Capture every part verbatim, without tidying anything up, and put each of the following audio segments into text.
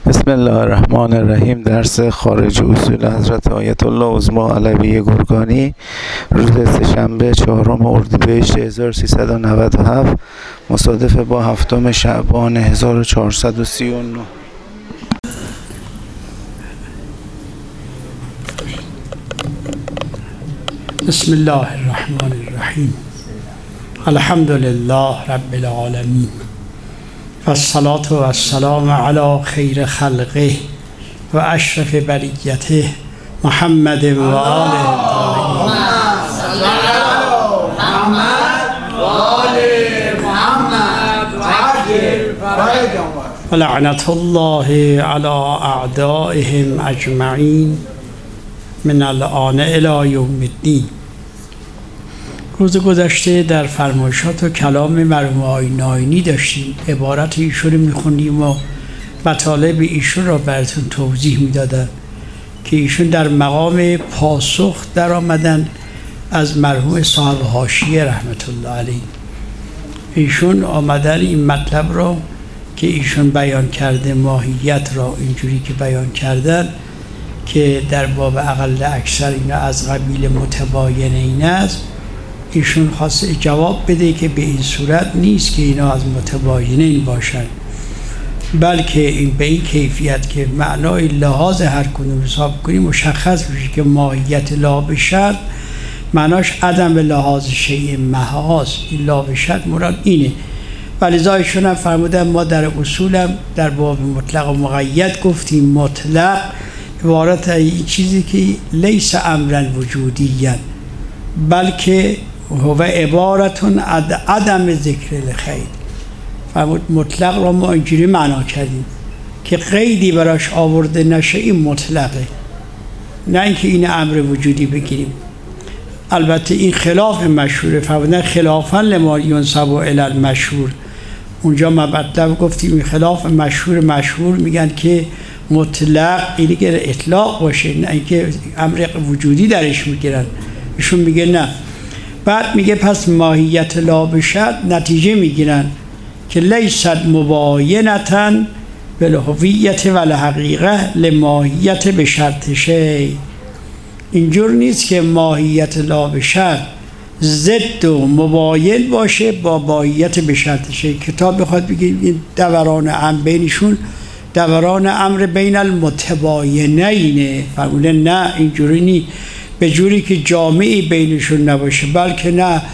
بسم الله الرحمن الرحیم. درس خارج اصول حضرت آیت الله عظمی علویه گرگانی روز سه‌شنبه چهارم اردیبهشت هزار و سیصد و نود و هفت مصادف با هفتم شعبان هزار و چهارصد و سی و نه. بسم الله الرحمن الرحیم. الحمد لله رب العالمین و الصلاة و السلام علی خیر خلقه و اشرف بریته محمد و آله و لعنت الله علی اعدائهم اجمعین من الآن الی یوم الدین. روز گذشته در فرمایشات و کلام مرحوم آقای ناینی داشتیم، عبارت ایشون رو میخونیم و مطالب ایشون را براتون توضیح میدادن که ایشون در مقام پاسخ در آمدن از مرحوم صاحب حاشیه رحمت الله علیه. ایشون آمدن این مطلب را که ایشون بیان کرده، ماهیت را اینجوری که بیان کردن که در باب اقل اکثر اینا از قبیل متباینین است، ایشون خواست جواب بده که به این صورت نیست که اینا از متباینین باشن، بلکه این به این کیفیت که معنای لحاظ هر کدوم حساب کنیم مشخص بشه که ماهیت لا به شرط معناش عدم لحاظ شیء محض. این لا به شرط مراد اینه. ولذا ایشون هم فرمودن ما در اصولم در باب مطلق و مقید گفتیم مطلق عبارت این چیزی که لیس امرا وجودیا بلکه هو عبارتون عدم ذکر الخیر. فرمود مطلق را ما اینجوری معنا کردیم که قیدی براش آورده نشه، این مطلقه، نه اینکه این امر وجودی بگیریم. البته این خلاف مشهوره. فرمودن خلافا لما ینسب الی المشهور. اونجا ما مطلب گفتیم این خلاف مشهور. مشهور میگن که مطلق اینی که اطلاق باشه، نه اینکه امر وجودی درش میگیرن. ایشون میگه نه. بعد میگه پس ماهیت لا به شرط نتیجه میگیرن که لیست مباینتا بالهویت و الحقیقه لماهیت به شرط شی. اینجور نیست که ماهیت لا به شرط ضد و مباین باشه با ماهیت به شرط شی. کتاب بخواد بگه این دوران امر بینشون دوران امر بین المتباینین، فرموده نه اینجوری نیست، به جوری که جامعی بینشون نباشه، بلکه نه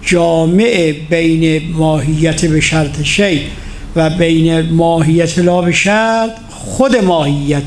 جامع بین ماهیت به شرط شی و بین ماهیت لا به شرط خود ماهیت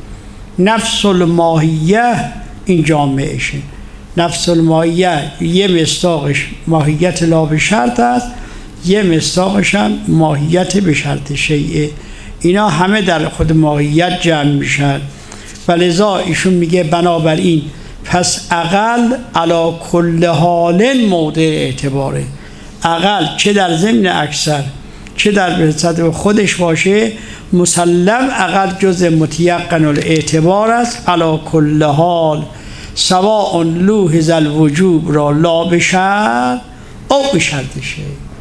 نفس الماهیه این جامعشه. نفس الماهیه یه مصداقش ماهیت لا به شرط است، یه مصداقش هم ماهیت به شرط شیء. اینا همه در خود ماهیت جمع میشن. ولذا ایشون میگه بنابراین پس اقل علی کل حال موضع اعتباره. اقل چه در ضمن اکثر چه در صدر خودش باشه مسلم اقل جزء متیقن الاعتبار است. علی کل حال سواء لوحظ الوجوب را لا به شرط او به شرط شی.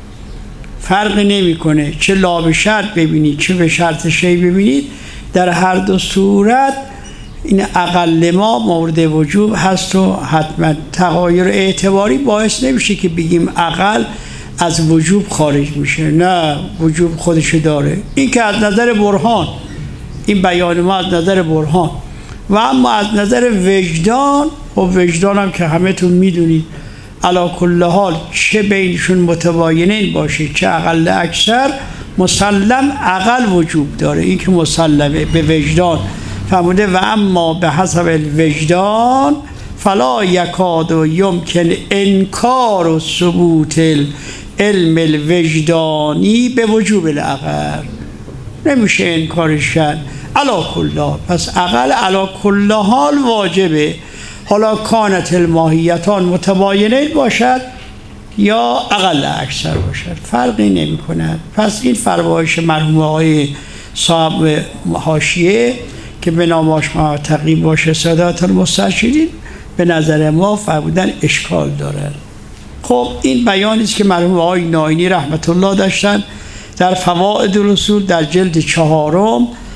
فرق نمیکنه چه لا به شرط ببینید چه به شرط شی ببینید، در هر دو صورت این اقل ما مورد وجوب هست و حتما تغایر اعتباری باعث نمیشه که بگیم اقل از وجوب خارج میشه. نه، وجوب خودشو داره. این که از نظر برهان، این بیان ما از نظر برهان، و اما از نظر وجدان و وجدان هم که همه تون میدونید علا کل حال چه بینشون متباینین باشه چه اقل اکثر مسلم اقل وجوب داره. این که مسلمه به وجدان فرموده و اما به حسب الوجدان فلا یکاد و یمکن انکار و ثبوت علم الوجدانی به وجوب العقل. نمیشه انکارش کرد علا کل حال. پس عقل علا کل حال واجبه، حالا کانت الماهیتان متباینین باشد یا اقل اکثر باشد، فرقی نمی کند. پس این فرمایش مرحوم آقای صاحب حاشیه که به نامش ما تقییم باشه سادات المسترشدین به نظر ما فرمودن اشکال دارد. خب این بیانی است که مرحوم آقای ناینی رحمت الله داشتن در فواید الاصول در جلد چهارم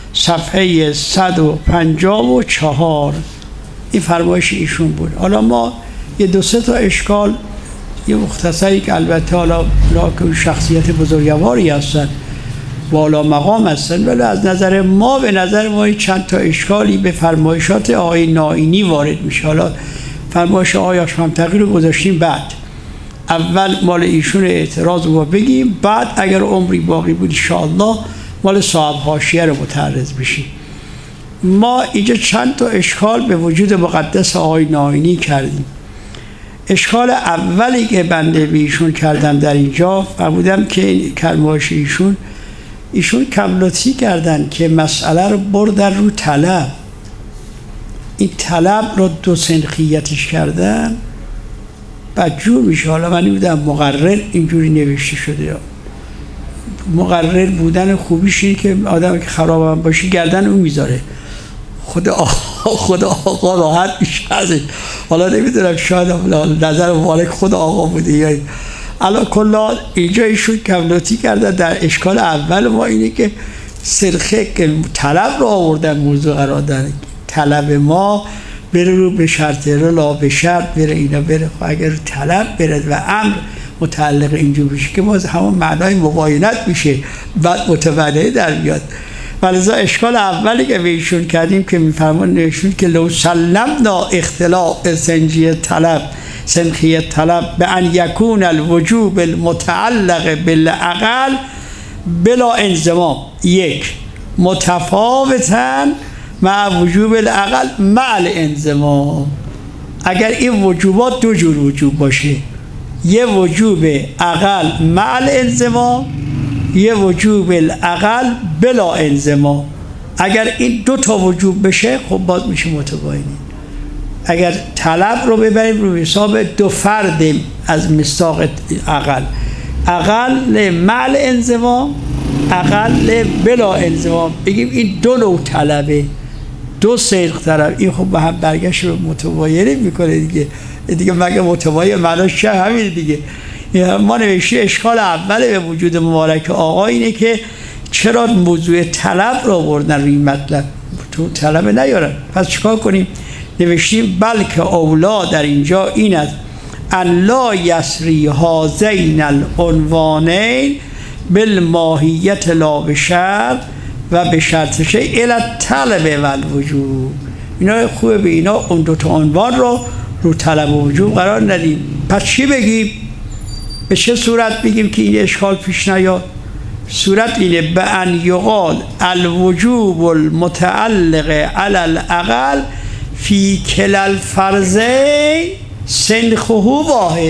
صفحه صد و پنجاه و چهار این فرمایش ایشون بود. حالا ما یه دو سه تا اشکال یه مختصری که البته حالا که شخصیت بزرگواری هستن والا مقام هستن، ولی از نظر ما به نظر ما چند تا اشکالی به فرمایشات آقای نائینی وارد میشه. حالا فرمایش آقای هاشم‌تقی رو گذاشتیم بعد، اول مال ایشون اعتراض رو بگیم، بعد اگر عمری باقی بود انشاءالله مال صاحب حاشیه رو متعرض بشیم. ما اینجا چند تا اشکال به وجود مقدس آقای نائینی کردیم. اشکال اولی که بنده به ایشون کردم در اینجا فرمودم که فرمایش ایشون ایشون کملطفی کردن که مسئله رو بردن رو طلب، این طلب رو دو سنخیتش کردن بدجور میشه. حالا من نمیدونم مقرر اینجوری نوشته شده، مقرر بودن خوبیش اینه که آدم که خراب هم باشه گردن اون میذاره، خدا آقا خدا آقا راحت میشه ازش. حالا نمیدونم شاید نظر مالک خدا آقا بوده یا علا کلا اینجا ایشون کملطفی کردن در اشکال اول ما اینه که سرخه که طلب رو آوردن موضوع قرار دادن، طلب ما بره رو به شرط رو لا به شرط بره اینا بره، اگر طلب بره و امر متعلق اینجور بشه که باز همون معنای مباینت میشه بعد متوله در بیاد. ولذا اشکال اولی که به ایشون کردیم که میفرمان ایشون که لو سلمنا اختلاف سنجی طلب سنخی طلب به ان یکون الوجوب المتعلق بالاقل بلا انضمام یک متفاوتاً مع وجوب الاقل مع الانضمام، اگر این وجوبات دو جور وجوب باشه، یه وجوب اقل مع الانضمام، یه وجوب الاقل بلا انضمام. اگر این دو تا وجوب بشه خب باز میشه متباینی. اگر طلب رو ببریم رو حساب دو فرد از مصداق اقل، اقل مع الانضمام، اقل بلا انضمام، بگیم این دو نوع طلبه، دو سرخ طلب، این خب به هم برگشت رو متباینی میکنه دیگه دیگه مگه متباین معناش چه؟ همین دیگه. ما نوشته اشکال اول به وجود مبارک آقا اینه که چرا موضوع طلب رو بردن روی مطلب، تو طلب نیارن، پس چیکار کنیم؟ نوشتیم بلکه اولا در اینجا این است ان لا یسری هذین العنوانین بالماهیت لا بشرط و به شرط شیء الی الطلب و الوجوب. اینا خوبه به اینا اون دو تا عنوان رو رو طلب و وجوب قرار ندیم. پس چی بگیم؟ به چه صورت بگیم که این اشکال پیش نیاد؟ صورت اینه به ان یقال الوجوب المتعلق علی الاقل فی کلا الفرضین سنخه واحد.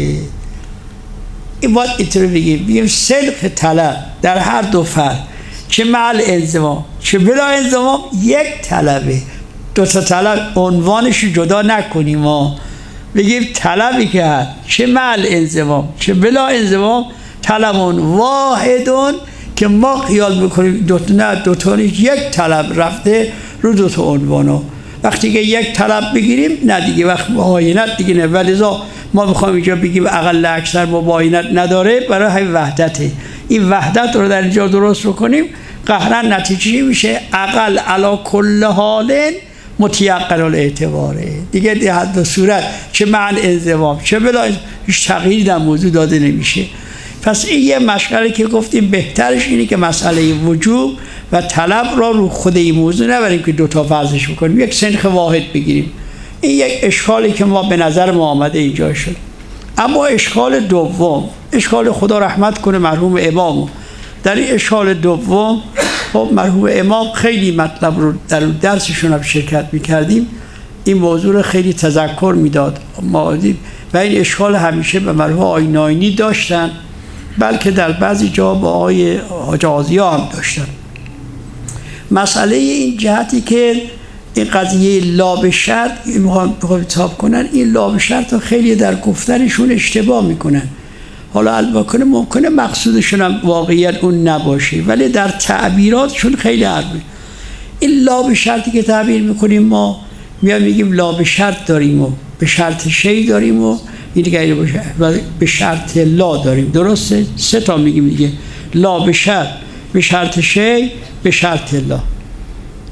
این باید اینطور بگیم، بگیم سنخ طلب در هر دو فرد چه مع الانضمام چه بلا انضمام یک طلبه. دو تا طلب عنوانش جدا نکنیم، ما بگیم طلبی که هست چه مع الانضمام چه بلا انضمام طلبون واحدون که ما خیال میکنیم دو تا نه دو تا یک طلب رفته رو دو تا عنوانو. وقتی که یک طلب بگیریم نه دیگه وقت مباینت دیگه نه، ولذا ما میخوایم اینجا بگیم اقل اکثر مباینت نداره برای همین وحدته. این وحدت رو در اینجا درست بکنیم قهرا نتیجه میشه اقل علی کل حال متیقن الاعتباره دیگه. در دو صورت چه مع الانضمام چه بلا هیچ تغییری در موضوع داده نمیشه. پس این یه مشغله که گفتیم بهترش اینه که مسئله وجوب و طلب را رو خود این موضوع نبریم که دوتا فرضش بکنیم، یک سنخ واحد بگیریم. این یک اشکالی که ما به نظر ما آمده اینجا شد. اما اشکال دوم، اشکال خدا رحمت کنه مرحوم امامو، در این اشکال دوم خب مرحوم امام خیلی مطلب رو در درسشون هم شرکت میکردیم، این موضوع رو خیلی تذکر میداد ما دید و این اشکال همیشه به مرحوم آقای نائینی داشتن، بلکه در بعضی جا با آقای حاج آذیا هم داشتن. مسئله این جهتی که این قضیه لا به شرط میخوام تاب کنن، این لا به شرط رو خیلی در گفتنشون اشتباه میکنن. حالا البته ممکنه مقصودشون هم واقعیت اون نباشه، ولی در تعبیراتشون خیلی حرفه. این لا به شرطی که تعبیر میکنیم ما میام میگیم لا به شرط داریم و به شرط شی داریم و این دیگه به شرط لا داریم، درسته؟ سه تا میگیم دیگه، لا به شرط، به شرط شی، به شرط لا.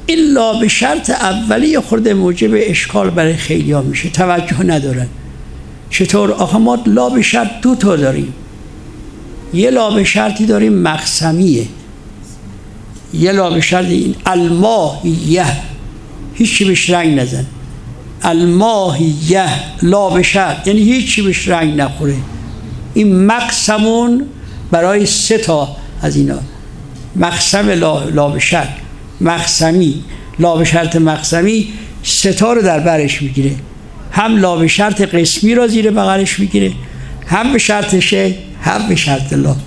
الا به شرط اولی خورده موجب اشکال برای خیلی ها میشه، توجه ندارن. چطور؟ آخه ما لا به شرط دو تا داریم. یه لا به شرطی داریم مقسمیه، یه لا به شرط این الماهیه، هیچی بهش رنگ نزن. الماهیه لا به شرط یعنی هیچی بهش رنگ نخوره. این مقسمون برای سه تا از اینا، مقسم لا, لا به شرط، مقسمی، لا به شرط مقسمی، سه تا رو در برش میگیره. هم لا به شرط قسمی رو زیر بغلش میگیره، هم به شرط شی، هم به شرط لا.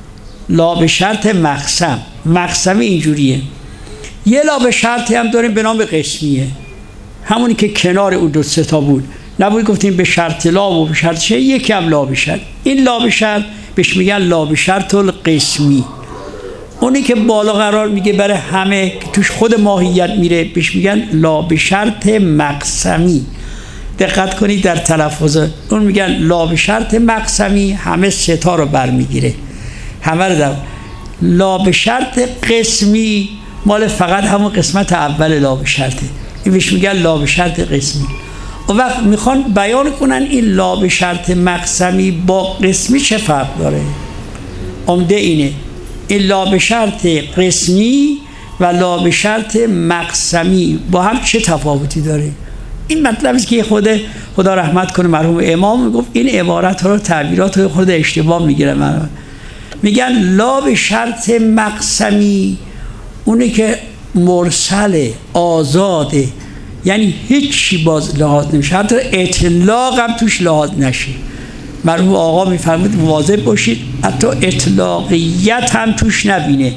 لا به شرط مقسم، مقسمی اینجوریه. یه لا به شرطی هم داریم به نام قسمیه، همونی که کنار اون دو سه تا بود، نبود گفتیم به شرط لا و به شرط شی، یکی هم لا به شرط. این لا به شرط بهش میگن لا به شرط القسمی. اونی که بالا قرار میگه برای همه که توش خود ماهیت میره بهش میگن لا به شرط مقسمی. دقت کنید در تلفظ اون میگن لا به شرط مقسمی، همه سه تا رو برمیگیره، همه رو در. لا به شرط قسمی مال فقط همون قسمت اول لا به شرطه، این بهش میگن لا به شرط قسمی. اون وقت میخوان بیان کنن این لا به شرط مقسمی با قسمی چه فرق داره. عمده اینه، این لا به شرط قسمی و لا به شرط مقسمی با هم چه تفاوتی داره. این مطلب است که خود خدا رحمت کنه مرحوم امام میگفت این عبارت ها رو تعبیرات رو خود اشتباه میگیره. من میگن لا به شرط مقسمی اونی که مرسل آزاده، یعنی هیچی باز لحاظ نمیشه، حتی اطلاق هم توش لحاظ نشه. مرحوم آقا میفرمود مواظب باشید حتی اطلاقیت هم توش نبینه.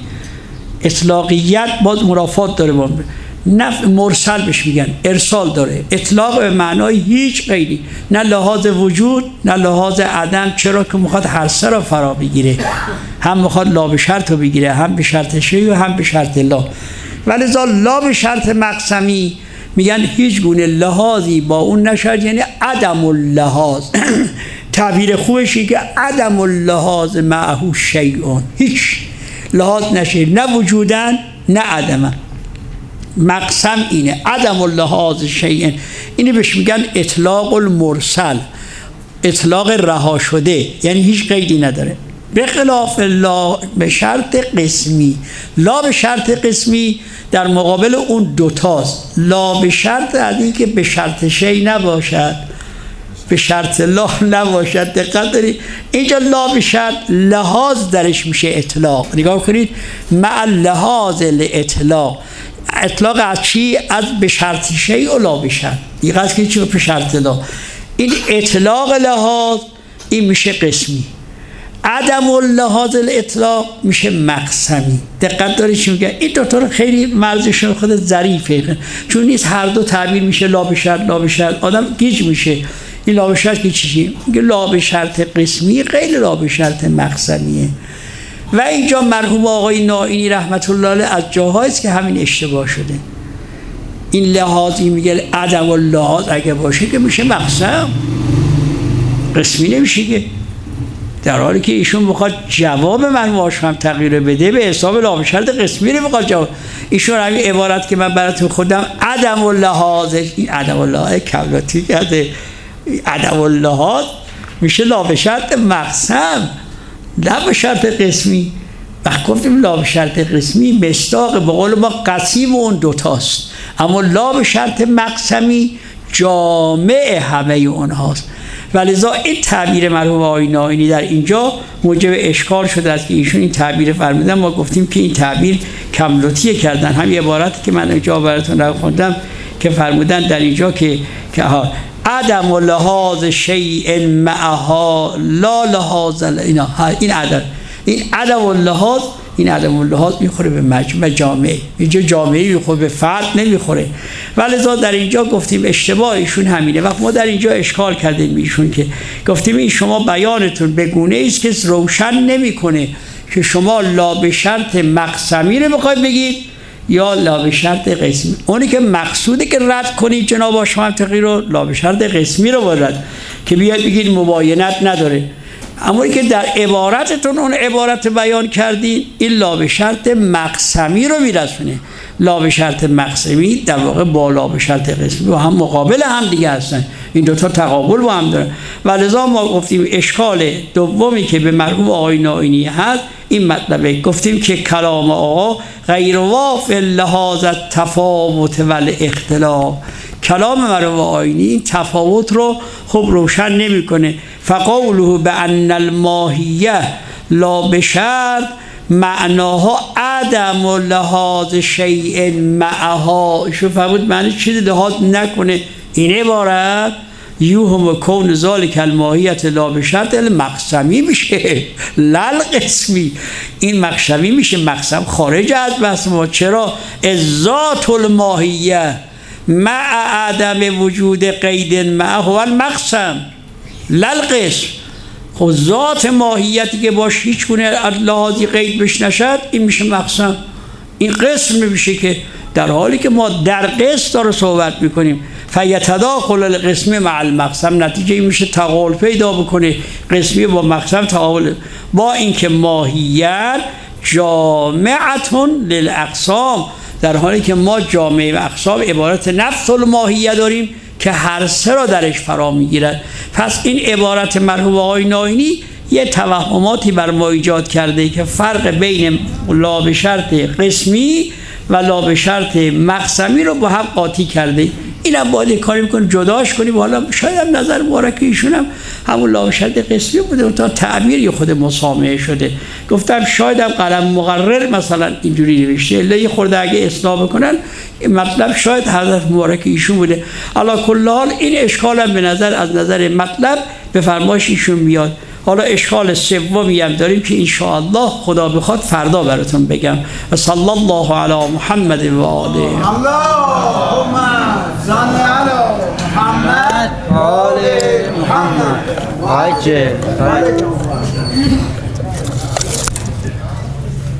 اطلاقیت باز مرافات داره با نفع مرسل بهش میگن، ارسال داره، اطلاق به معنای هیچ غیری، نه لحاظ وجود نه لحاظ عدم، چرا که میخواد هر سه را فرا بگیره، هم میخواد لا به شرط رو بگیره، هم به شرط شی و هم به شرط لا. ولذا لا به شرط مقسمی میگن هیچ گونه لحاظی با اون نشد، یعنی عدم اللحاظ. تعبیر خوبشی که عدم اللحاظ معه شیئون، هیچ لحاظ نشه، نه وجودن نه عدمن. مقسم اینه عدم اللحاظ شیئن، اینی بهش میگن اطلاق المرسل، اطلاق رها شده، یعنی هیچ قیدی نداره. به خلاف لا به شرط قسمی، لا به شرط قسمی در مقابل اون دوتاست. لا به شرط از این که به شرط شی نباشد، به شرط لا نباشد. دقت دارید اینجا لا به شرط لحاظ درش میشه اطلاق. نگاه کنید مع لحاظ الاطلاق، اطلاق از چی؟ از به شرط شی و لا به شرط. دیگه از که چی به شرط لا، این اطلاق لحاظ این میشه قسمی، عدم اللحاظ الاطلاق میشه مقسمی. دقت دارید چی میگه؟ این دو تا رو خیلی مرزشون خود ظریفه، چون نیست هر دو تعبیر میشه لا به شرط لا به شرط، آدم گیج میشه. این لا به شرط که چیه؟ میگه لا به شرط قسمی غیر لا به شرط مقسمیه. و اینجا مرحوم آقای نائینی رحمت الله علیه از جاهاییست که همین اشتباه شده. این لحاظی میگه عدم اللحاظ اگه باشه که میشه مقسم، قسمی نمیشه که. در حالی که ایشون بخواد جواب مرحوم آشم تغییر بده به حساب لا به شرط قسمی رو بخواد جواب. ایشون همین عبارت که من براتون خودم عدم اللحاظ، این عدم اللحاظ کلاتی کرده، عدم اللحاظ میشه لا به شرط مقسم نه به شرط قسمی. وقت گفتیم لا به شرط قسمی مصداق به قول ما قسیم اون دوتاست، اما لا به شرط مقسمی جامع همه اونهاست. ولذا این تعبیر مرحوم آقای نائینی در اینجا موجب اشکال شده است که ایشون این تعبیر فرمودن. ما گفتیم که این تعبیر کملوتیه کردن. همین عبارتی که من اینجا براتون رو خوندم که فرمودن در اینجا که که ها عدم و لحاظ شیء معها لا لحاظ اینا، این عدم این عدم و لحاظ این عدم و لحاظ میخوره به مجمع جامعه، اینجا جامعه میخوره به فرد نمیخوره. ولذا در اینجا گفتیم اشتباهشون همینه. وقت ما در اینجا اشکال کردیم ایشون که گفتیم این شما بیانتون به گونه است که روشن نمیکنه که شما لا به شرط مقسمی رو بخواید بگید یا لا به شرط قسمی. اونی که مقصوده که رد کنید جناب آقا منطقی رو، لا به شرط قسمی رو رد که بیاید بگید مباینت نداره. اما که در عبارتتون اون عبارت بیان کردین این لا به شرط مقسمی رو میرسونه. لا به شرط مقسمی در واقع با لا به شرط قسمی با هم مقابل هم دیگه هستن، این دوتا تقابل با هم دارن. و لذا ما گفتیم اشکال دومی که به مرحوم آقای نائینی هست این مطلبه، گفتیم که کلام آقا غیر واف لحاظ التفاوت و الاختلاف، کلام مرحوم آقایی این تفاوت رو خوب روشن نمیکنه. فقوله بان الماهیه لا بشرط معناها عدم و لحاظ شیء معها، شو فرمود معنی چیزی لحاظ نکنه، این عبارت یوهم کون ذالک الماهیت لا بشرط مقسمی میشه لل قسمی، این مقسمی میشه، مقسم خارج از بحث ما. چرا؟ ذات الماهیه مع عدم وجود قید معه المقسم لل قسم. خب ذات ماهیتی که باش هیچ گونه لحاظی قید بش نشد این میشه مقسم، این قسم میشه، که در حالی که ما در قسم داره صحبت میکنیم فیتداخل القسم مع المقسم، نتیجه این میشه تقابل پیدا بکنه قسمی با مقسم تقابل، با اینکه ماهیت جامعتون للاقسام، در حالی که ما جامعه و اقسام عبارت نفس الماهیه داریم که هر سه را درش فرا میگیرد. پس این عبارت مرحوم آقای نائینی یه توهماتی بر ما ایجاد کرده که فرق بین لا به شرط قسمی و لا به شرط مقسمی رو با هم قاطی کرده. اینم باید کاری میکنیم جداش کنیم. حالا شاید هم نظر مبارک ایشون هم همون لا به شرط قسمی بوده و تا تعبیر یه خود مسامحه شده. گفتم شاید هم قلم مقرر مثلا اینجوری نوشته، الا یه خورده اگه اصلاح بکنن مطلب شاید حضرت مبارک ایشون بوده. علی کل حال این اشکال هم به نظر از نظر مطلب به فرمایش ایشون میاد. حالا اشکال سومی هم داریم که ان شاء الله خدا بخواد فردا براتون بگم. و صلی الله علی محمد و آله. اللهم صل علی محمد و آل محمد.